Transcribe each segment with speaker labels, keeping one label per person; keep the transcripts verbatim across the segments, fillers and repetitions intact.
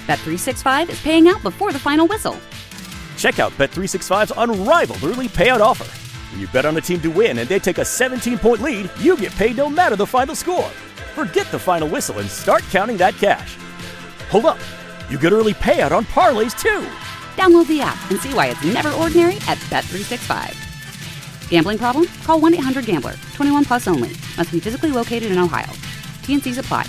Speaker 1: Bet three sixty-five is paying out before the final whistle.
Speaker 2: Check out Bet three sixty-five's unrivaled early payout offer. When you bet on a team to win and they take a seventeen-point lead, you get paid no matter the final score. Forget the final whistle and start counting that cash. Hold up. You get early payout on parlays, too.
Speaker 1: Download the app and see why it's never ordinary at Bet three sixty-five. Gambling problem? Call one eight hundred gambler. twenty-one plus only. Must be physically located in Ohio. T and C's apply.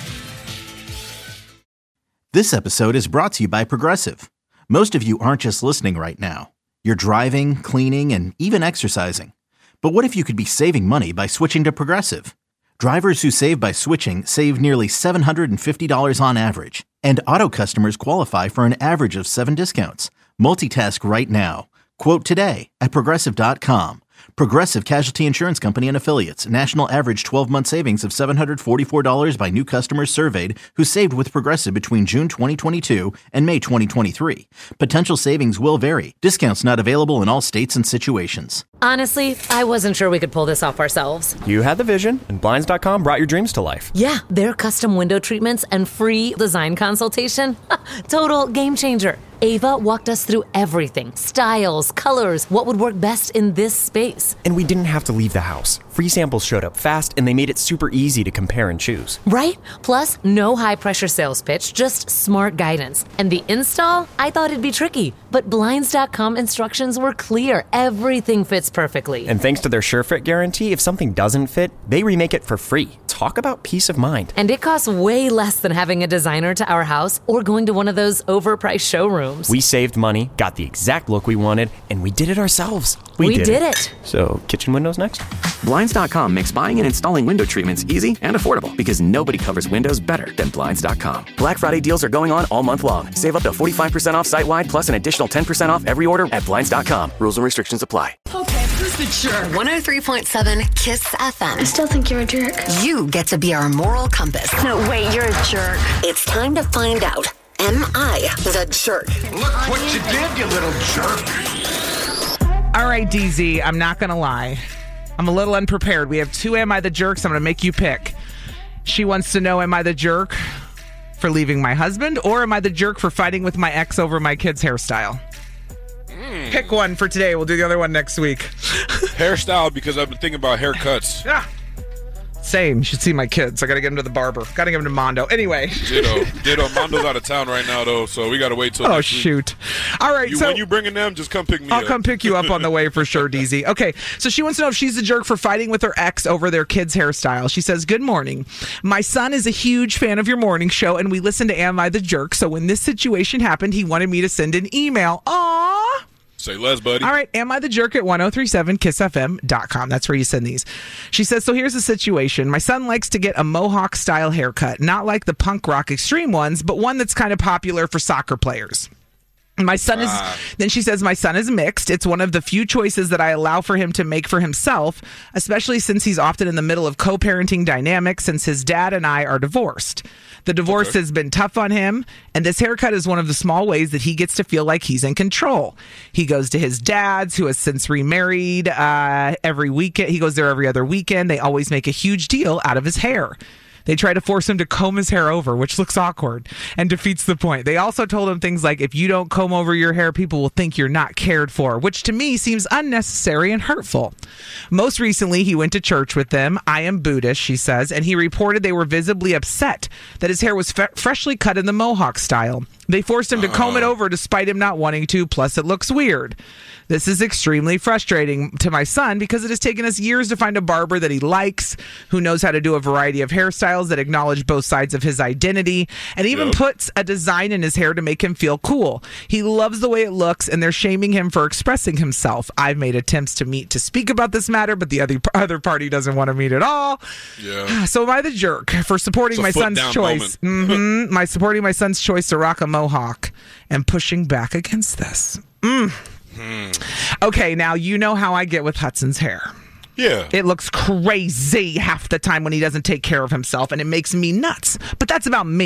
Speaker 3: This episode is brought to you by Progressive. Most of you aren't just listening right now. You're driving, cleaning, and even exercising. But what if you could be saving money by switching to Progressive? Drivers who save by switching save nearly seven hundred fifty dollars on average. And auto customers qualify for an average of seven discounts. Multitask right now. Quote today at Progressive dot com. Progressive Casualty Insurance Company and Affiliates. National average twelve-month savings of seven hundred forty-four dollars by new customers surveyed who saved with Progressive between June twenty twenty-two and May twenty twenty-three. Potential savings will vary. Discounts not available in all states and situations.
Speaker 4: Honestly, I wasn't sure we could pull this off ourselves.
Speaker 5: You had the vision, and Blinds dot com brought your dreams to life.
Speaker 4: Yeah, their custom window treatments and free design consultation. Total game changer. Ava walked us through everything. Styles, colors, what would work best in this space.
Speaker 5: And we didn't have to leave the house. Free samples showed up fast, and they made it super easy to compare and choose.
Speaker 4: Right? Plus, no high-pressure sales pitch, just smart guidance. And the install? I thought it'd be tricky, but Blinds dot com instructions were clear. Everything fits perfectly.
Speaker 5: And thanks to their SureFit guarantee, if something doesn't fit, they remake it for free. Talk about peace of mind.
Speaker 4: And it costs way less than having a designer to our house or going to one of those overpriced showrooms.
Speaker 5: We saved money, got the exact look we wanted, and we did it ourselves.
Speaker 4: We, we did, did it. it.
Speaker 5: So, kitchen windows next?
Speaker 6: Blinds dot com makes buying and installing window treatments easy and affordable because nobody covers windows better than Blinds dot com. Black Friday deals are going on all month long. Save up to forty-five percent off site-wide plus an additional ten percent off every order at Blinds dot com. Rules and restrictions apply.
Speaker 7: Okay, who's the jerk?
Speaker 8: one oh three point seven KISS F M.
Speaker 7: I still think you're a jerk.
Speaker 8: You get to be our moral compass.
Speaker 7: No, wait, you're a jerk.
Speaker 8: It's time to find out. Am I the jerk?
Speaker 9: Look what you did, you little jerk.
Speaker 10: All right, D Z, I'm not going to lie. I'm a little unprepared. We have two Am I the Jerks. I'm going to make you pick. She wants to know, am I the jerk for leaving my husband, or am I the jerk for fighting with my ex over my kid's hairstyle? Mm. Pick one for today. We'll do the other one next week.
Speaker 11: Hairstyle, because I've been thinking about haircuts.
Speaker 10: Yeah. Same. You should see my kids. I got to get them to the barber. Got to get them to Mondo. Anyway.
Speaker 11: Ditto. Ditto. Mondo's out of town right now, though, so we got to wait till
Speaker 10: Oh,
Speaker 11: next
Speaker 10: shoot.
Speaker 11: Week.
Speaker 10: All right.
Speaker 11: You,
Speaker 10: so
Speaker 11: when you bringing them, just come pick me
Speaker 10: I'll
Speaker 11: up.
Speaker 10: I'll come pick you up on the way for sure, D Z. Okay. So she wants to know if she's the jerk for fighting with her ex over their kid's hairstyle. She says, good morning. My son is a huge fan of your morning show, and we listen to Am I the Jerk? So when this situation happened, he wanted me to send an email. Aww.
Speaker 11: Say less, buddy.
Speaker 10: All right. Am I the jerk at ten thirty-seven kiss f m dot com? That's where you send these. She says, so here's the situation. My son likes to get a mohawk style haircut, not like the punk rock extreme ones, but one that's kind of popular for soccer players. My son is, ah. Then she says, my son is mixed. It's one of the few choices that I allow for him to make for himself, especially since he's often in the middle of co-parenting dynamics since his dad and I are divorced. The divorce okay. has been tough on him, and this haircut is one of the small ways that he gets to feel like he's in control. He goes to his dad's, who has since remarried, uh, every weekend. He goes there every other weekend. They always make a huge deal out of his hair. They try to force him to comb his hair over, which looks awkward and defeats the point. They also told him things like, if you don't comb over your hair, people will think you're not cared for, which to me seems unnecessary and hurtful. Most recently, he went to church with them. I am Buddhist, she says, and he reported they were visibly upset that his hair was fe- freshly cut in the mohawk style. They forced him to comb it over despite him not wanting to, plus it looks weird. This is extremely frustrating to my son because it has taken us years to find a barber that he likes, who knows how to do a variety of hairstyles that acknowledge both sides of his identity, and even yep. puts a design in his hair to make him feel cool. He loves the way it looks, and they're shaming him for expressing himself. I've made attempts to meet to speak about this matter, but the other other party doesn't want to meet at all.
Speaker 11: Yeah.
Speaker 10: So am I the jerk for supporting my son's choice? Mm-hmm. My supporting my son's choice to rock a mohawk and pushing back against this. Mm. Hmm. Okay, now you know how I get with Hudson's hair.
Speaker 11: Yeah.
Speaker 10: It looks crazy half the time when he doesn't take care of himself, and it makes me nuts. But that's about me.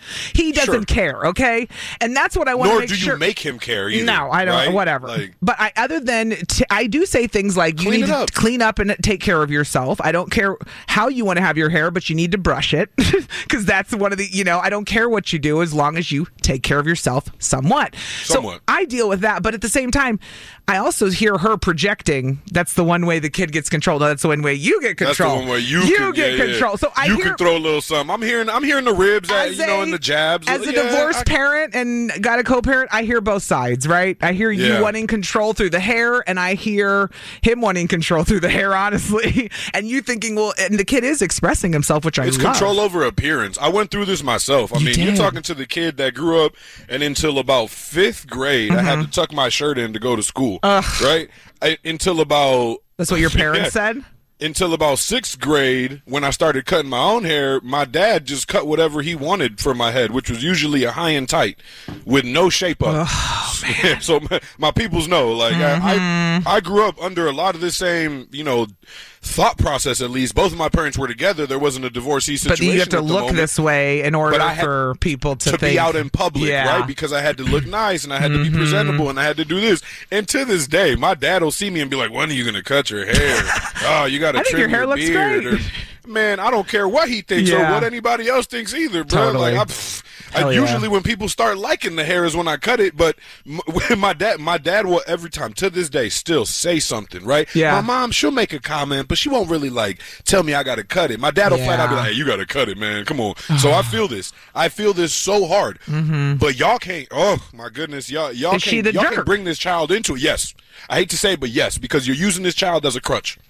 Speaker 10: He doesn't
Speaker 11: Sure.
Speaker 10: care, okay? And that's what I want to
Speaker 11: Nor
Speaker 10: make
Speaker 11: do
Speaker 10: sure.
Speaker 11: you make him care either.
Speaker 10: No, I don't.
Speaker 11: right?
Speaker 10: Whatever.
Speaker 11: Like,
Speaker 10: but I, other than t- I do say things like you
Speaker 11: Clean
Speaker 10: need
Speaker 11: it
Speaker 10: to
Speaker 11: up.
Speaker 10: clean up and take care of yourself. I don't care how you want to have your hair, but you need to brush it because that's one of the. You know, I don't care what you do as long as you take care of yourself somewhat.
Speaker 11: Somewhat.
Speaker 10: So I deal with that, but at the same time, I also hear her projecting. That's the one way the kid gets control. No, that's the one way you get control.
Speaker 11: That's the one way you,
Speaker 10: you
Speaker 11: can,
Speaker 10: get
Speaker 11: yeah, yeah.
Speaker 10: control. So I
Speaker 11: you
Speaker 10: hear,
Speaker 11: can throw a little something. I'm hearing. I'm hearing the ribs, at,
Speaker 10: As
Speaker 11: you know,
Speaker 10: a-
Speaker 11: and the jabs.
Speaker 10: As a
Speaker 11: Yeah,
Speaker 10: divorced
Speaker 11: I-
Speaker 10: parent and got a co-parent, I hear both sides, right? I hear you
Speaker 11: Yeah.
Speaker 10: wanting control through the hair, and I hear him wanting control through the hair, honestly. And you thinking, well, and the kid is expressing himself, which I
Speaker 11: It's
Speaker 10: love.
Speaker 11: control over appearance. I went through this myself. I
Speaker 10: You
Speaker 11: mean,
Speaker 10: did.
Speaker 11: you're talking to the kid that grew up, and until about fifth grade, I had to tuck my shirt in to go to school. Right? I, until about
Speaker 10: That's what your parents said?
Speaker 11: Until about sixth grade, when I started cutting my own hair, my dad just cut whatever he wanted for my head, which was usually a high and tight with no shape up.
Speaker 10: Oh,
Speaker 11: So my, my peoples know, like
Speaker 10: Mm-hmm.
Speaker 11: I, I, I grew up under a lot of the same, you know, thought process. At least both of my parents were together. There wasn't a divorcee situation.
Speaker 10: But you have to
Speaker 11: at the
Speaker 10: look
Speaker 11: moment.
Speaker 10: this way in order
Speaker 11: But I had
Speaker 10: for people to,
Speaker 11: to
Speaker 10: think,
Speaker 11: be out in public,
Speaker 10: yeah.
Speaker 11: right? Because I had to look nice and I had to
Speaker 10: Mm-hmm.
Speaker 11: be presentable and I had to do this. And to this day, my dad will see me and be like, "When are you going to cut your hair? Oh, you got to
Speaker 10: I think
Speaker 11: trim
Speaker 10: your hair looks
Speaker 11: beard."
Speaker 10: great.
Speaker 11: Or, man, I don't care what he thinks
Speaker 10: Yeah.
Speaker 11: or what anybody else thinks either, bro.
Speaker 10: Totally.
Speaker 11: Like, I, pff, I,
Speaker 10: Hell yeah.
Speaker 11: usually when people start liking the hair is when I cut it. But m- when my dad, my dad will every time to this day still say something, right?
Speaker 10: Yeah.
Speaker 11: My mom, she'll make a comment, but she won't really like tell me I got to cut it. My dad will flat out be
Speaker 10: Yeah.
Speaker 11: like, "Hey, you got to cut it, man. Come on." So I feel this. I feel this so hard.
Speaker 10: Mm-hmm.
Speaker 11: But y'all can't. Oh my goodness, y'all y'all
Speaker 10: Is she
Speaker 11: can't.
Speaker 10: the
Speaker 11: Y'all
Speaker 10: jerk?
Speaker 11: can bring this child into it. Yes, I hate to say it, but yes, because you're using this child as a crutch.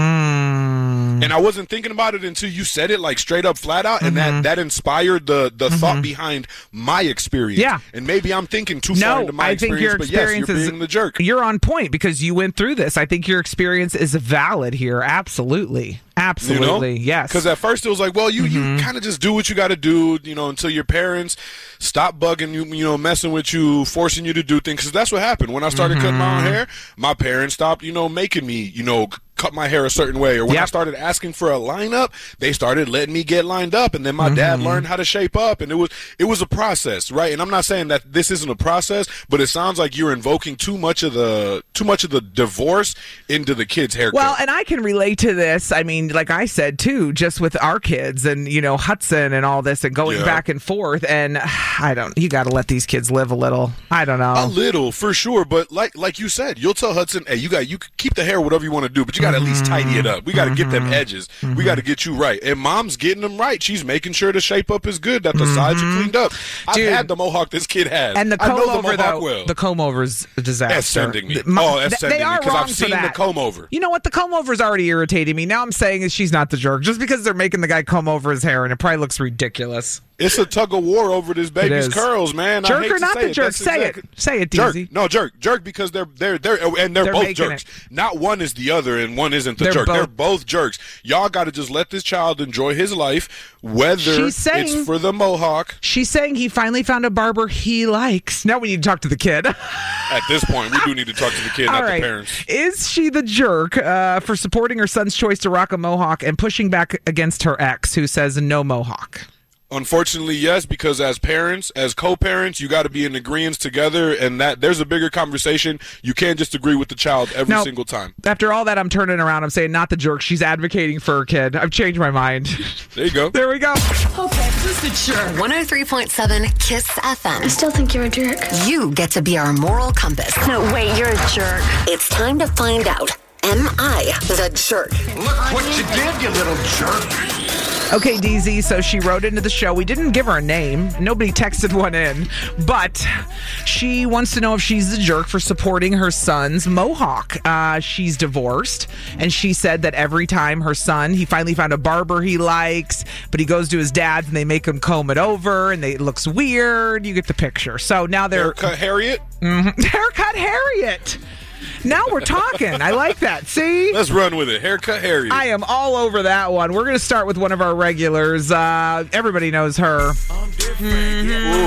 Speaker 10: Hmm.
Speaker 11: And I wasn't thinking about it until you said it, like straight up, flat out, and
Speaker 10: Mm-hmm.
Speaker 11: that that inspired the the thought behind my experience.
Speaker 10: Yeah.
Speaker 11: And maybe I'm thinking too far
Speaker 10: No,
Speaker 11: into my
Speaker 10: I think
Speaker 11: experience,
Speaker 10: your
Speaker 11: but
Speaker 10: experience
Speaker 11: yes, you're
Speaker 10: is
Speaker 11: being the jerk.
Speaker 10: You're on point because you went through this. I think your experience is valid here. Absolutely, absolutely,
Speaker 11: You know?
Speaker 10: yes.
Speaker 11: Because at first it was like, well, you,
Speaker 10: Mm-hmm.
Speaker 11: you kind of just do what you got to do, you know, until your parents stop bugging you, you know, messing with you, forcing you to do things. Because that's what happened. When I started cutting my
Speaker 10: Mm-hmm.
Speaker 11: own hair, my parents stopped, you know, making me, you know, c- cut my hair a certain way. Or when I
Speaker 10: Yep.
Speaker 11: started asking for a lineup, they started letting me get lined up. And then my
Speaker 10: Mm-hmm.
Speaker 11: dad learned how to shape up. And it was it was a process, right? And I'm not saying that this isn't a process, but it sounds like you're invoking too much of the too much of the divorce into the kid's haircut.
Speaker 10: Well, and I can relate to this. I mean, like I said too, just with our kids and you know Hudson and all this and going
Speaker 11: Yeah.
Speaker 10: back and forth. And I don't. You got to let these kids live a little. I don't know.
Speaker 11: A little, for sure, but like like you said, you'll tell Hudson, "Hey, you got you can keep the hair whatever you want to do, but you got to at least tidy it up. We got to get them edges. We got to get you right." And mom's getting them right. She's making sure the shape up is good, that the sides are cleaned up. I've
Speaker 10: Dude.
Speaker 11: had the mohawk this kid has,
Speaker 10: And the
Speaker 11: I
Speaker 10: comb
Speaker 11: know the
Speaker 10: over,
Speaker 11: mohawk
Speaker 10: though,
Speaker 11: well.
Speaker 10: the comb over's a disaster.
Speaker 11: That's sending me.
Speaker 10: The- my-
Speaker 11: oh, that's
Speaker 10: th-
Speaker 11: sending
Speaker 10: they
Speaker 11: me
Speaker 10: are
Speaker 11: because
Speaker 10: wrong
Speaker 11: I've
Speaker 10: for
Speaker 11: seen the
Speaker 10: that.
Speaker 11: comb over.
Speaker 10: You know what? The comb over's already irritating me. Now I'm saying is she's not the jerk just because they're making the guy comb over his hair, and it probably looks ridiculous.
Speaker 11: It's a tug of war over this baby's
Speaker 10: is.
Speaker 11: curls, man. I
Speaker 10: Jerk
Speaker 11: hate
Speaker 10: or
Speaker 11: to
Speaker 10: not
Speaker 11: say
Speaker 10: the
Speaker 11: it.
Speaker 10: jerk?
Speaker 11: That's
Speaker 10: Say
Speaker 11: exactly-
Speaker 10: it. Say it,
Speaker 11: Jerk.
Speaker 10: Deezy.
Speaker 11: No, jerk. Jerk because they're they're they're and they're,
Speaker 10: They're
Speaker 11: both
Speaker 10: making
Speaker 11: jerks.
Speaker 10: it.
Speaker 11: Not one is the other, and one isn't the
Speaker 10: They're
Speaker 11: jerk.
Speaker 10: both-
Speaker 11: They're both jerks. Y'all got to just let this child enjoy his life, whether
Speaker 10: She's saying-
Speaker 11: it's for the mohawk.
Speaker 10: She's saying he finally found a barber he likes. Now we need to talk to the kid.
Speaker 11: At this point, we do need to talk to the kid,
Speaker 10: All
Speaker 11: not
Speaker 10: right.
Speaker 11: the parents.
Speaker 10: Is she the jerk uh, for supporting her son's choice to rock a mohawk and pushing back against her ex, who says no mohawk?
Speaker 11: Unfortunately, yes, because as parents, as co-parents, you got to be in agreement together, and that there's a bigger conversation. You can't just agree with the child every
Speaker 10: No.
Speaker 11: single time.
Speaker 10: After all that, I'm turning around. I'm saying not the jerk. She's advocating for her kid. I've changed my mind.
Speaker 11: There you go.
Speaker 10: There we go.
Speaker 7: Okay, who's the jerk?
Speaker 8: one oh three point seven Kiss F M.
Speaker 7: I still think you're a jerk.
Speaker 8: You get to be our moral compass.
Speaker 7: No, wait, you're a jerk.
Speaker 8: It's time to find out. Am I the jerk?
Speaker 9: Look what you did, you little jerk.
Speaker 10: Okay, D Z, so she wrote into the show. We didn't give her a name. Nobody texted one in. But she wants to know if she's the jerk for supporting her son's mohawk. Uh, she's divorced, and she said that every time her son, he finally found a barber he likes, but he goes to his dad's and they make him comb it over, and they, it looks weird. You get the picture. So now they're...
Speaker 11: Haircut Harriet?
Speaker 10: Mhm. Haircut Harriet! Now we're talking. I like that. See?
Speaker 11: Let's run with it. Haircut Harriet.
Speaker 10: I am all over that one. We're going to start with one of our regulars. Uh, everybody knows her.
Speaker 11: Ooh.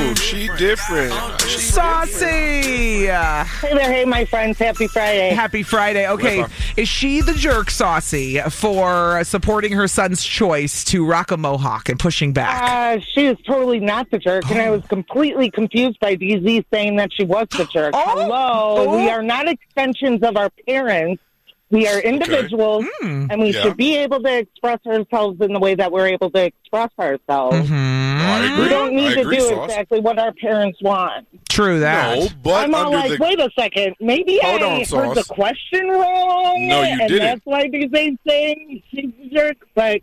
Speaker 11: Oh, she different. She
Speaker 10: Saucy. Uh,
Speaker 12: Hey there, hey, my friends. Happy Friday.
Speaker 10: Happy Friday. Okay, is she the jerk, Saucy, for supporting her son's choice to rock a mohawk and pushing back?
Speaker 12: Uh, she is totally not the jerk, and I was completely confused by D Z saying that she was the jerk.
Speaker 10: Oh.
Speaker 12: Hello,
Speaker 10: Oh.
Speaker 12: we are not extensions of our parents. We are individuals,
Speaker 10: okay. mm.
Speaker 12: and we
Speaker 11: Yeah.
Speaker 12: should be able to express ourselves in the way that we're able to express ourselves.
Speaker 10: Mm-hmm.
Speaker 11: Oh, I agree.
Speaker 12: We don't need
Speaker 11: I
Speaker 12: to
Speaker 11: agree,
Speaker 12: do
Speaker 11: Sauce.
Speaker 12: exactly what our parents want.
Speaker 10: True that.
Speaker 11: No, but
Speaker 12: I'm all
Speaker 11: under
Speaker 12: like,
Speaker 11: the
Speaker 12: wait a second, maybe
Speaker 11: Hold
Speaker 12: I
Speaker 11: on,
Speaker 12: heard
Speaker 11: Sauce.
Speaker 12: the question wrong.
Speaker 11: No, you
Speaker 12: and
Speaker 11: didn't.
Speaker 12: that's why D Z's saying she's the jerk, but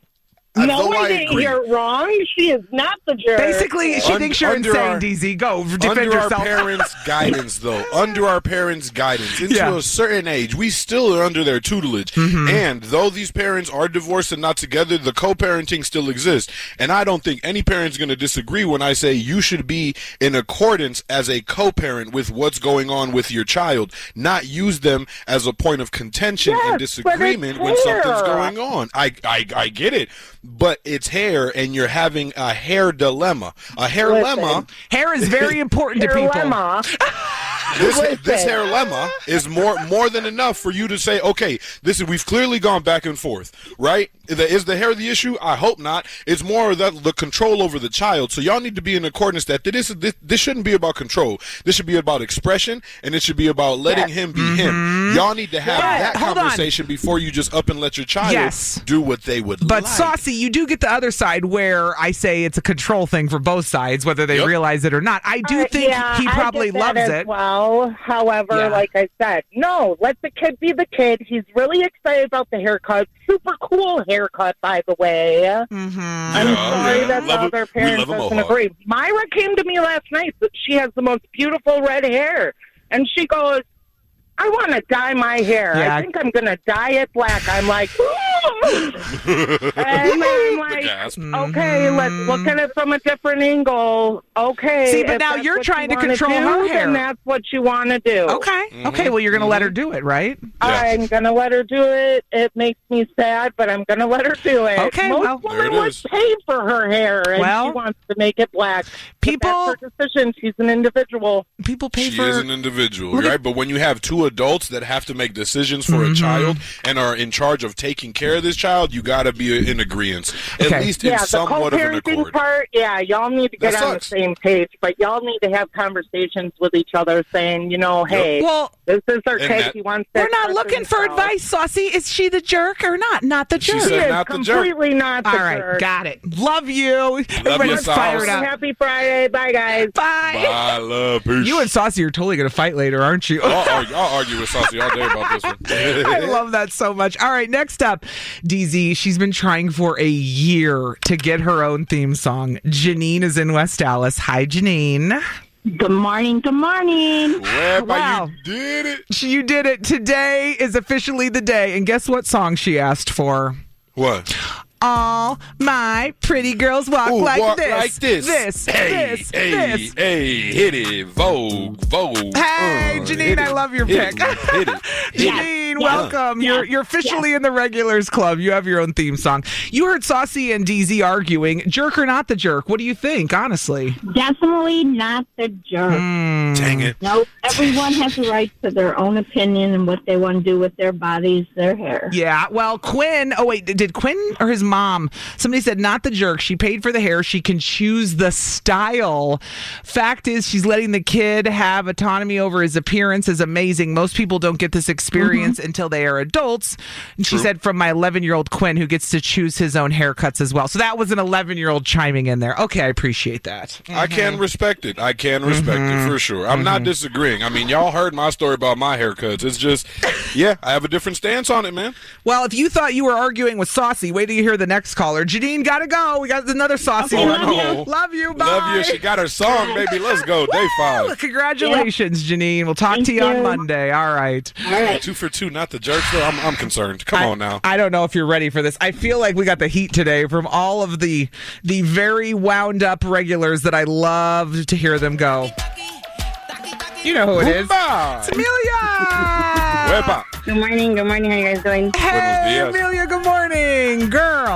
Speaker 11: Uh,
Speaker 12: no,
Speaker 11: though
Speaker 12: I
Speaker 11: I
Speaker 12: didn't
Speaker 11: agree.
Speaker 12: hear it wrong. She is not the jerk.
Speaker 10: Basically, she
Speaker 11: Un-
Speaker 10: thinks you're
Speaker 11: under
Speaker 10: insane,
Speaker 11: our-
Speaker 10: D Z. Go, defend
Speaker 11: under
Speaker 10: yourself.
Speaker 11: our parents' guidance, though, under our parents' guidance, into
Speaker 10: Yeah.
Speaker 11: a certain age, we still are under their tutelage.
Speaker 10: Mm-hmm.
Speaker 11: And though these parents are divorced and not together, the co-parenting still exists. And I don't think any parent's going to disagree when I say you should be in accordance as a co-parent with what's going on with your child, not use them as a point of contention
Speaker 12: Yes,
Speaker 11: and
Speaker 12: but it's
Speaker 11: disagreement when
Speaker 12: hair.
Speaker 11: something's going on. I, I, I get it, but it's hair, and you're having a hair dilemma. A hair
Speaker 12: Listen.
Speaker 11: lemma.
Speaker 10: Hair is very important to
Speaker 12: Hair
Speaker 10: people.
Speaker 12: lemma.
Speaker 11: This,
Speaker 12: Listen.
Speaker 11: this hair lemma is more more than enough for you to say, okay, this is we've clearly gone back and forth, right? The, is the hair the issue? I hope not. It's more that the control over the child. So y'all need to be in accordance that this this, this shouldn't be about control. This should be about expression, and it should be about letting
Speaker 12: Yes.
Speaker 11: him be him. Y'all need to have
Speaker 10: Yeah,
Speaker 11: that
Speaker 10: hold on.
Speaker 11: conversation before you just up and let your child
Speaker 10: Yes.
Speaker 11: do what they would
Speaker 10: But
Speaker 11: like.
Speaker 10: Saucy, you do get the other side where I say it's a control thing for both sides, whether they
Speaker 11: Yep.
Speaker 10: realize it or not. I do
Speaker 12: Uh,
Speaker 10: think
Speaker 12: yeah,
Speaker 10: he
Speaker 12: I
Speaker 10: probably
Speaker 12: get that
Speaker 10: loves
Speaker 12: as
Speaker 10: it.
Speaker 12: Well, however,
Speaker 10: Yeah.
Speaker 12: like I said, no, let the kid be the kid. He's really excited about the haircut. Super cool haircut, by the way.
Speaker 10: Mm-hmm.
Speaker 12: I'm
Speaker 11: Yeah,
Speaker 12: sorry
Speaker 11: yeah.
Speaker 12: that the
Speaker 11: Love a-
Speaker 12: other
Speaker 11: we
Speaker 12: parents
Speaker 11: love a
Speaker 12: doesn't
Speaker 11: mohawk.
Speaker 12: agree. Myra came to me last night that she has the most beautiful red hair, and she goes, I want to dye my hair.
Speaker 10: Yeah.
Speaker 12: I think I'm going to dye it black. I'm like, ooh. And I'm like,
Speaker 11: gasp.
Speaker 12: okay, let's look at it from a different angle. Okay.
Speaker 10: See, but
Speaker 12: if
Speaker 10: now
Speaker 12: that's
Speaker 10: you're
Speaker 12: what
Speaker 10: trying
Speaker 12: you
Speaker 10: to
Speaker 12: wanna
Speaker 10: control
Speaker 12: do,
Speaker 10: her hair.
Speaker 12: Then that's what you want to do.
Speaker 10: Okay. Okay. Well, you're going to let her do it, right?
Speaker 12: I'm going to let her do it. It makes me sad, but I'm going to let her do it.
Speaker 10: Okay,
Speaker 12: Most
Speaker 10: well-
Speaker 11: There it
Speaker 12: women would
Speaker 11: is.
Speaker 12: pay for her hair, and
Speaker 10: Well,
Speaker 12: she wants to make it black. But
Speaker 10: people-
Speaker 12: that's her decision. She's an individual.
Speaker 10: People pay
Speaker 11: She
Speaker 10: for.
Speaker 11: is an individual,
Speaker 10: Look at-
Speaker 11: right? But when you have two adults that have to make decisions for
Speaker 10: Mm-hmm.
Speaker 11: a child and are in charge of taking care of this child, you got to be in agreement, at
Speaker 10: Okay.
Speaker 11: least in
Speaker 12: Yeah, the
Speaker 11: somewhat of an
Speaker 12: co-parenting
Speaker 11: accord.
Speaker 12: part, yeah, y'all need to get
Speaker 11: That
Speaker 12: on
Speaker 11: sucks.
Speaker 12: the same page, but y'all need to have conversations with each other saying, you know, hey,
Speaker 10: Well,
Speaker 12: this is our
Speaker 11: And
Speaker 12: kid.
Speaker 11: that-
Speaker 12: He wants to
Speaker 10: we're not
Speaker 12: express
Speaker 10: looking for
Speaker 12: himself.
Speaker 10: advice, Saucy. Is she the jerk or not? Not the
Speaker 11: She
Speaker 10: jerk.
Speaker 12: She
Speaker 11: said
Speaker 12: is
Speaker 11: not the jerk.
Speaker 12: completely not the
Speaker 10: All right,
Speaker 12: jerk.
Speaker 10: got it. Love you. Everybody's
Speaker 11: Sauce.
Speaker 10: fired up.
Speaker 12: Happy Friday. Bye, guys.
Speaker 10: Bye.
Speaker 11: I love peace.
Speaker 10: You and Saucy are totally going to fight later, aren't you?
Speaker 11: I'll, argue, I'll argue with Saucy all day about this one.
Speaker 10: I love that so much. All right, next up, D Z. She's been trying for a year to get her own theme song. Janine is in West Dallas. Hi, Janine.
Speaker 13: Good morning. Good morning.
Speaker 11: Whereby
Speaker 10: Wow.
Speaker 11: you did it.
Speaker 10: She- You did it. Today is officially the day. And guess what song she asked for?
Speaker 11: What?
Speaker 10: All my pretty girls walk
Speaker 11: Ooh,
Speaker 10: like
Speaker 11: walk
Speaker 10: this.
Speaker 11: like this.
Speaker 10: This.
Speaker 11: Hey,
Speaker 10: this.
Speaker 11: hey,
Speaker 10: this.
Speaker 11: hey, hit it, Vogue, Vogue.
Speaker 10: Hey,
Speaker 11: uh,
Speaker 10: Janine,
Speaker 11: hit
Speaker 10: I
Speaker 11: it,
Speaker 10: love your
Speaker 11: hit
Speaker 10: pick.
Speaker 11: It, hit it.
Speaker 10: Janine,
Speaker 13: Yes.
Speaker 10: welcome.
Speaker 13: Yes.
Speaker 10: You're you're officially in the regulars club. You have your own theme song. You heard Saucy and D Z arguing. Jerk or not the jerk? What do you think, honestly?
Speaker 13: Definitely not the jerk.
Speaker 10: Mm.
Speaker 11: Dang it.
Speaker 13: No, everyone has a right to their own opinion and what they want to do with their bodies, their hair.
Speaker 10: Yeah, well, Quinn, oh wait, did Quinn or his mom, somebody said not the jerk. She paid for the hair. She can choose the style. Fact is, she's letting the kid have autonomy over his appearance is amazing. Most people don't get this experience
Speaker 13: Mm-hmm.
Speaker 10: until they are adults. And she
Speaker 11: True.
Speaker 10: said from my eleven-year-old Quinn, who gets to choose his own haircuts as well. So that was an eleven-year-old chiming in there. Okay, I appreciate that.
Speaker 11: I can respect it. I can respect it for sure. I'm not disagreeing. I mean, y'all heard my story about my haircuts. It's just, yeah, I have a different stance on it, man.
Speaker 10: Well, if you thought you were arguing with Saucy, wait till you hear the next caller. Janine, gotta go. We got another Saucy
Speaker 11: Okay,
Speaker 10: one.
Speaker 11: love you.
Speaker 10: Love you. Bye.
Speaker 11: Love you. She got her song, baby. Let's go. Day five.
Speaker 10: Well, congratulations, Janine. We'll talk
Speaker 13: Thank
Speaker 10: to you, on
Speaker 13: you.
Speaker 10: Monday. All right.
Speaker 13: All right.
Speaker 11: Two for two, not the jerks, though. I'm, I'm concerned. Come
Speaker 10: I,
Speaker 11: on now.
Speaker 10: I don't know if you're ready for this. I feel like we got the heat today from all of the the very wound up regulars that I love to hear them go. You know who it is.
Speaker 11: Oomba.
Speaker 10: It's Amelia.
Speaker 11: Wepa.
Speaker 13: Good morning. Good morning. How you guys doing?
Speaker 10: Hey,
Speaker 11: Buenos dias.
Speaker 10: Amelia, good morning. Girl,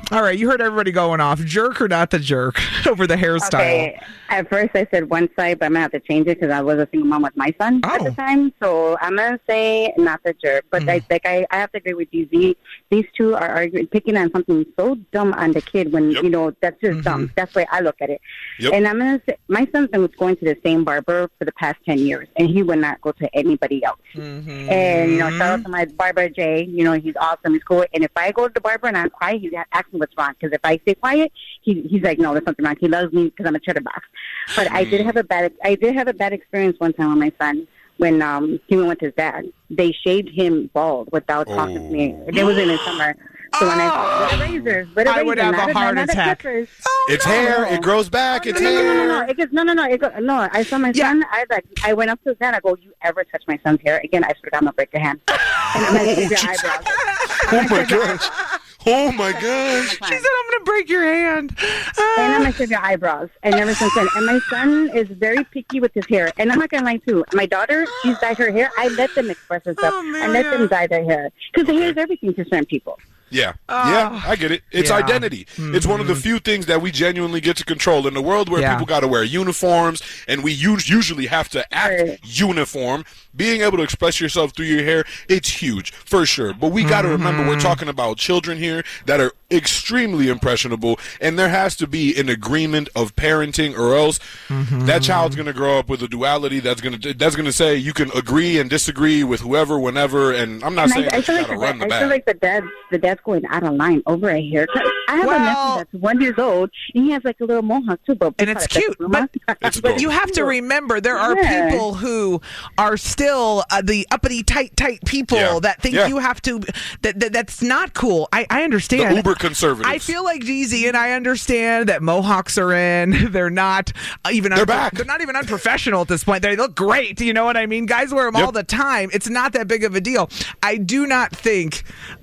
Speaker 10: All right, you heard everybody going off. Jerk or not the jerk over the hairstyle?
Speaker 14: Okay. At first, I said one side, but I'm going to have to change it because I was a single mom with my son
Speaker 10: oh.
Speaker 14: at the time. So I'm going to say not the jerk. But mm. I think I, I have to agree with you, Z. These two are arguing, picking on something so dumb on the kid when,
Speaker 11: yep.
Speaker 14: you know, that's just mm-hmm. dumb. That's the way I look at it. Yep. And I'm going to say, my son's been going to the same barber for the past ten years, and he would not go to anybody else. Mm-hmm. And, you know, shout out to my barber, Jay. You know, he's awesome. He's cool. And if I go to the barber and I'm quiet, he's asking what's wrong. Because if I stay quiet, he, he's like, no, there's something wrong. He loves me because I'm a chatterbox. But I did have a bad, I did have a bad experience one time with my son when um, he went with his dad. They shaved him bald without oh. talking to me. It was in the summer. So when I with a razors, with a
Speaker 10: I
Speaker 14: razor,
Speaker 10: would have
Speaker 14: not
Speaker 10: a heart
Speaker 14: not
Speaker 10: attack.
Speaker 14: A
Speaker 10: oh,
Speaker 11: it's
Speaker 10: no.
Speaker 11: hair. It grows back.
Speaker 14: Oh,
Speaker 11: it's
Speaker 14: no,
Speaker 11: hair.
Speaker 14: No, no, no, no. It goes, no, no, no. It goes, no. I saw my
Speaker 10: yeah.
Speaker 14: son. I like. I went up to his hand. I go, "You ever touch my son's hair again? I swear I'm gonna break your hand." And I'm gonna shave your eyebrows.
Speaker 11: Oh my gosh. Oh my gosh.
Speaker 10: She said, I'm going to break your hand.
Speaker 14: Uh, and I'm going to shave your eyebrows. And ever since then. And my son is very picky with his hair. And I'm not going to lie, too. My daughter, she's dyed her hair. I let them express themselves.
Speaker 10: Oh,
Speaker 14: I let them dye their hair. Because the hair is everything to certain people.
Speaker 11: Yeah, uh, yeah, I get it. It's yeah. identity. Mm-hmm. It's one of the few things that we genuinely get to control in the world where yeah. people got to wear uniforms, and we usually have to act right. uniform. Being able to express yourself through your hair, it's huge, for sure. But we got to mm-hmm. remember we're talking about children here that are extremely impressionable, and there has to be an agreement of parenting, or else mm-hmm. that child's going to grow up with a duality that's going to that's going to say you can agree and disagree with whoever, whenever. And I'm not
Speaker 14: and
Speaker 11: saying
Speaker 14: I, I feel like
Speaker 11: the,
Speaker 14: run the
Speaker 11: I
Speaker 14: bag.
Speaker 11: feel
Speaker 14: like the dad, the dad's going out of line over a haircut. I have well, a nephew that's one years old, and he has like a little mohawk too, but
Speaker 10: and it's cute. But, but you have to remember, there are yeah. people who are still uh, the uppity, tight, tight people yeah. that think yeah. you have to. That, that that's not cool. I, I understand.
Speaker 11: The uber conservatives.
Speaker 10: I feel like G Z, and I understand that mohawks are in. They're not even.
Speaker 11: They're
Speaker 10: unpro-
Speaker 11: back.
Speaker 10: They're not even unprofessional at this point. They look great. You know what I mean? Guys wear them yep. all the time. It's not that big of a deal. I do not think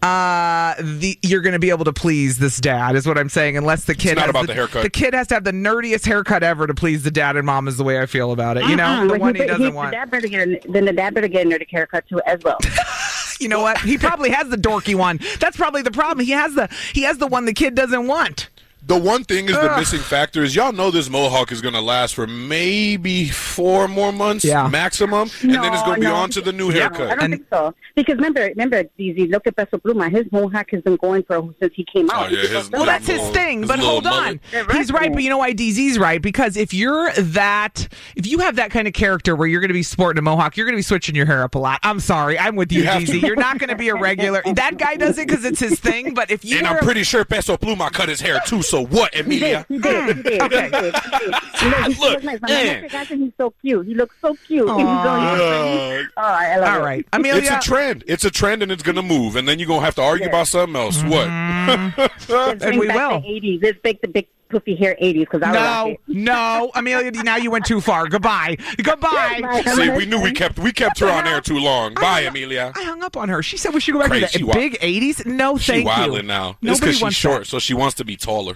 Speaker 10: uh, the you're going to be able to please this dad. Is what I'm saying. Unless the kid.
Speaker 11: It's not
Speaker 10: has
Speaker 11: about
Speaker 10: the,
Speaker 11: the haircut.
Speaker 10: The kid has to have the nerdiest haircut ever to please the dad and mom. Is the way I feel about it. You know,
Speaker 14: uh-uh.
Speaker 10: the one he,
Speaker 14: he
Speaker 10: doesn't
Speaker 14: he,
Speaker 10: want.
Speaker 14: The dad better get a, then the dad better get a nerdy haircut too as well.
Speaker 10: You know what? He probably has the dorky one. That's probably the problem. He has the he has the one the kid doesn't want.
Speaker 11: The one thing is
Speaker 10: Ugh.
Speaker 11: the missing factor is y'all know this mohawk is going to last for maybe four more months
Speaker 10: yeah.
Speaker 11: maximum, and
Speaker 14: no,
Speaker 11: then it's going to
Speaker 14: no.
Speaker 11: be on to the new
Speaker 14: yeah,
Speaker 11: haircut.
Speaker 14: I don't and, think so. Because remember, remember, D Z, look at Peso Pluma. His mohawk has been going for since he came out.
Speaker 11: Oh, yeah, his,
Speaker 10: well, that's his thing.
Speaker 11: His
Speaker 10: but hold on. He's right, but you know why D Z's right? Because if you're that, if you have that kind of character where you're going to be sporting a mohawk, you're going to be switching your hair up a lot. I'm sorry. I'm with you, you D Z. You're not going to be a regular. That guy does it because it's his thing, but if you
Speaker 11: And I'm pretty sure Peso Pluma cut his hair too, so what, Emilia?
Speaker 14: He did. He did.
Speaker 10: Okay.
Speaker 14: He did. He did. He look, he
Speaker 11: Look,
Speaker 14: nice. Man. I think he's so cute. He looks so cute. He's going, oh, I love
Speaker 10: All
Speaker 14: it.
Speaker 10: right. Amelia.
Speaker 11: It's a trend. It's a trend, and it's going to move. And then you're going to have to argue yeah. about something else.
Speaker 10: Mm-hmm.
Speaker 14: What?
Speaker 10: And we will.
Speaker 14: The eighties. Let's make the big puffy hair eighties. Cause I
Speaker 10: no, no. Amelia, now you went too far. Goodbye. Goodbye.
Speaker 11: See, we knew we kept we kept her on air too long. Bye, Amelia.
Speaker 10: I hung up on her. She said we should go back
Speaker 11: Crazy.
Speaker 10: to the big eighties. No, thank
Speaker 11: she
Speaker 10: you.
Speaker 11: She wildin' now.
Speaker 10: Nobody
Speaker 11: it's because she's short,
Speaker 10: that.
Speaker 11: so she wants to be taller.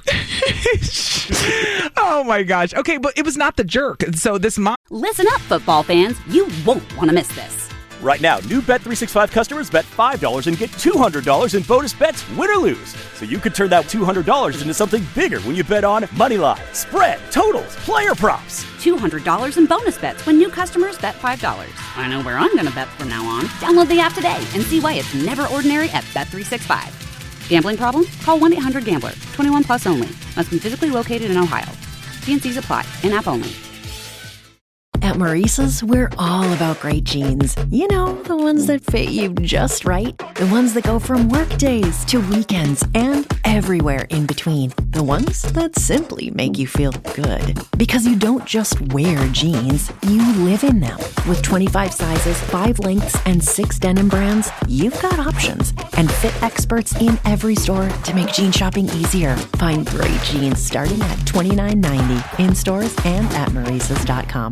Speaker 10: Oh, my gosh. Okay, but it was not the jerk. So this mom...
Speaker 1: Listen up, football fans. You won't want to miss this.
Speaker 2: Right now, new Bet three sixty-five customers bet five dollars and get two hundred dollars in bonus bets, win or lose. So you could turn that two hundred dollars into something bigger when you bet on moneyline, spread, totals, player props.
Speaker 1: two hundred dollars in bonus bets when new customers bet five dollars. I know where I'm going to bet from now on. Download the app today and see why it's never ordinary at Bet three sixty-five. Gambling problem? Call one eight hundred gambler. twenty-one plus only. Must be physically located in Ohio. T N Cs apply. In-app only.
Speaker 15: At Maurice's, we're all about great jeans. You know, the ones that fit you just right. The ones that go from work days to weekends and everywhere in between. The ones that simply make you feel good. Because you don't just wear jeans, you live in them. With twenty-five sizes, five lengths, and six denim brands, you've got options. And fit experts in every store to make jean shopping easier. Find great jeans starting at twenty-nine ninety in stores and at Maurices dot com.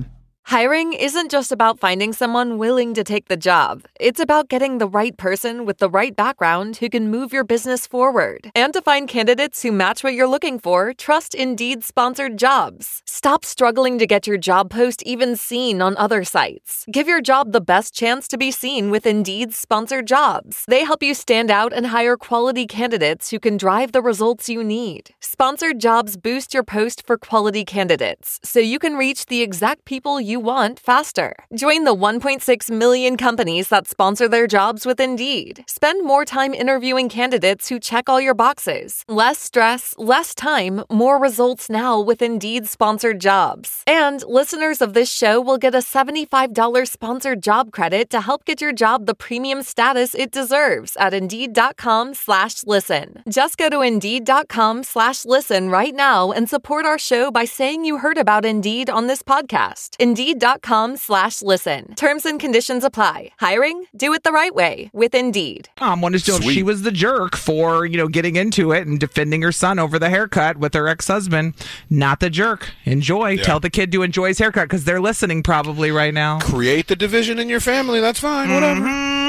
Speaker 16: Hiring isn't just about finding someone willing to take the job. It's about getting the right person with the right background who can move your business forward. And to find candidates who match what you're looking for, trust Indeed-sponsored jobs. Stop struggling to get your job post even seen on other sites. Give your job the best chance to be seen with Indeed-sponsored jobs. They help you stand out and hire quality candidates who can drive the results you need. Sponsored jobs boost your post for quality candidates, so you can reach the exact people you want faster. Join the one point six million companies that sponsor their jobs with Indeed. Spend more time interviewing candidates who check all your boxes. Less stress, less time, more results now with Indeed-sponsored jobs. And listeners of this show will get a seventy-five dollars sponsored job credit to help get your job the premium status it deserves at Indeed.com slash listen. Just go to Indeed.com slash listen right now and support our show by saying you heard about Indeed on this podcast. Indeed.com slash listen. Terms and conditions apply. Hiring? Do it the right way with Indeed.
Speaker 10: Mom wanted to know if she was the jerk for, you know, getting into it and defending her son over the haircut with her ex-husband. Not the jerk. Enjoy.
Speaker 11: Yeah.
Speaker 10: Tell the kid to enjoy his haircut because they're listening probably right now.
Speaker 11: Create the division in your family. That's fine. Whatever.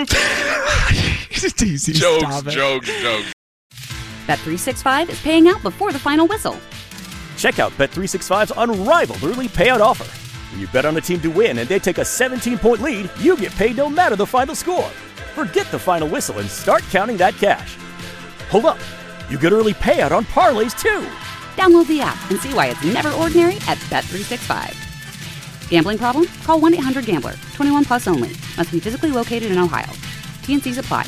Speaker 10: It's easy.
Speaker 11: Jokes, jokes, jokes.
Speaker 1: Bet three sixty-five is paying out before the final whistle.
Speaker 2: Check out Bet three sixty-five's unrivaled early payout offer. When you bet on a team to win and they take a seventeen-point lead, you get paid no matter the final score. Forget the final whistle and start counting that cash. Hold up. You get early payout on parlays, too.
Speaker 1: Download the app and see why it's never ordinary at Bet three sixty-five. Gambling problem? Call one eight hundred gambler. twenty-one plus only. Must be physically located in Ohio. T N Cs apply.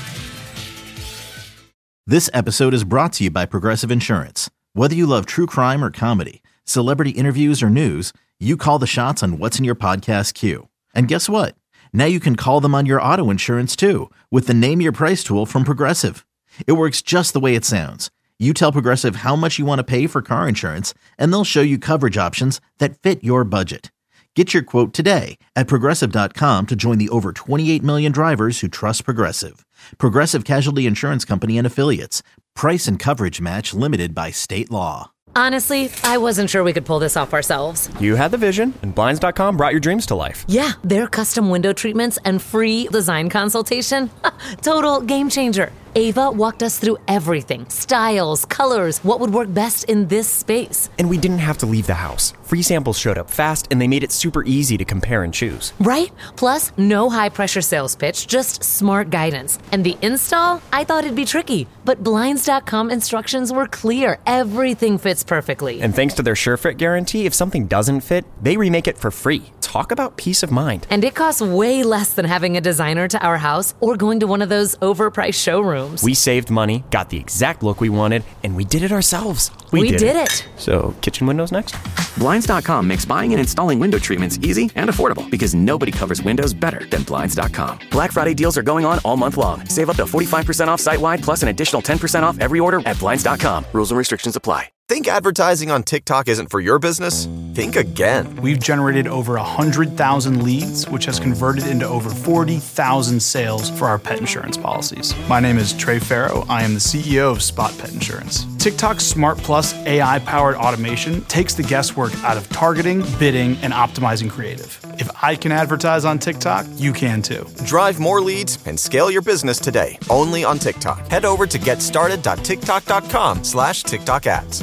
Speaker 3: This episode is brought to you by Progressive Insurance. Whether you love true crime or comedy, celebrity interviews or news, you call the shots on what's in your podcast queue. And guess what? Now you can call them on your auto insurance too with the Name Your Price tool from Progressive. It works just the way it sounds. You tell Progressive how much you want to pay for car insurance, and they'll show you coverage options that fit your budget. Get your quote today at Progressive dot com to join the over twenty-eight million drivers who trust Progressive. Progressive Casualty Insurance Company and Affiliates. Price and coverage match limited by state law.
Speaker 4: Honestly, I wasn't sure we could pull this off ourselves.
Speaker 5: You had the vision, and Blinds dot com brought your dreams to life.
Speaker 4: Yeah, their custom window treatments and free design consultation. Total game changer. Ava walked us through everything. Styles, colors, what would work best in this space.
Speaker 5: And we didn't have to leave the house. Free samples showed up fast, and they made it super easy to compare and choose.
Speaker 4: Right? Plus, no high-pressure sales pitch, just smart guidance. And the install? I thought it'd be tricky, but Blinds dot com instructions were clear. Everything fits perfectly.
Speaker 5: And thanks to their SureFit guarantee, if something doesn't fit, they remake it for free. Talk about peace of mind.
Speaker 4: And it costs way less than having a designer to our house or going to one of those overpriced showrooms.
Speaker 5: We saved money, got the exact look we wanted, and we did it ourselves.
Speaker 4: We, we did, did it. it.
Speaker 5: So, kitchen windows next?
Speaker 6: Blinds dot com makes buying and installing window treatments easy and affordable because nobody covers windows better than Blinds dot com. Black Friday deals are going on all month long. Save up to forty-five percent off site-wide plus an additional ten percent off every order at Blinds dot com. Rules and restrictions apply.
Speaker 17: Think advertising on TikTok isn't for your business? Think again.
Speaker 18: We've generated over one hundred thousand leads, which has converted into over forty thousand sales for our pet insurance policies. My name is Trey Farrow. I am the C E O of Spot Pet Insurance. TikTok's Smart Plus A I-powered automation takes the guesswork out of targeting, bidding, and optimizing creative. If I can advertise on TikTok, you can too.
Speaker 17: Drive more leads and scale your business today, only on TikTok. Head over to getstarted.tiktok.com slash TikTok ads.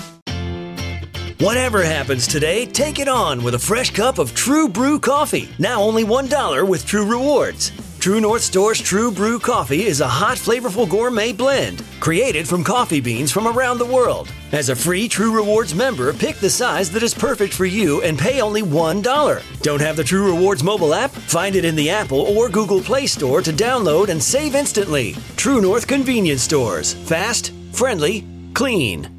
Speaker 19: Whatever happens today, take it on with a fresh cup of True Brew coffee. Now only one dollar with True Rewards. True North Store's True Brew coffee is a hot, flavorful gourmet blend created from coffee beans from around the world. As a free True Rewards member, pick the size that is perfect for you and pay only one dollar. Don't have the True Rewards mobile app? Find it in the Apple or Google Play Store to download and save instantly. True North Convenience Stores. Fast, friendly, clean.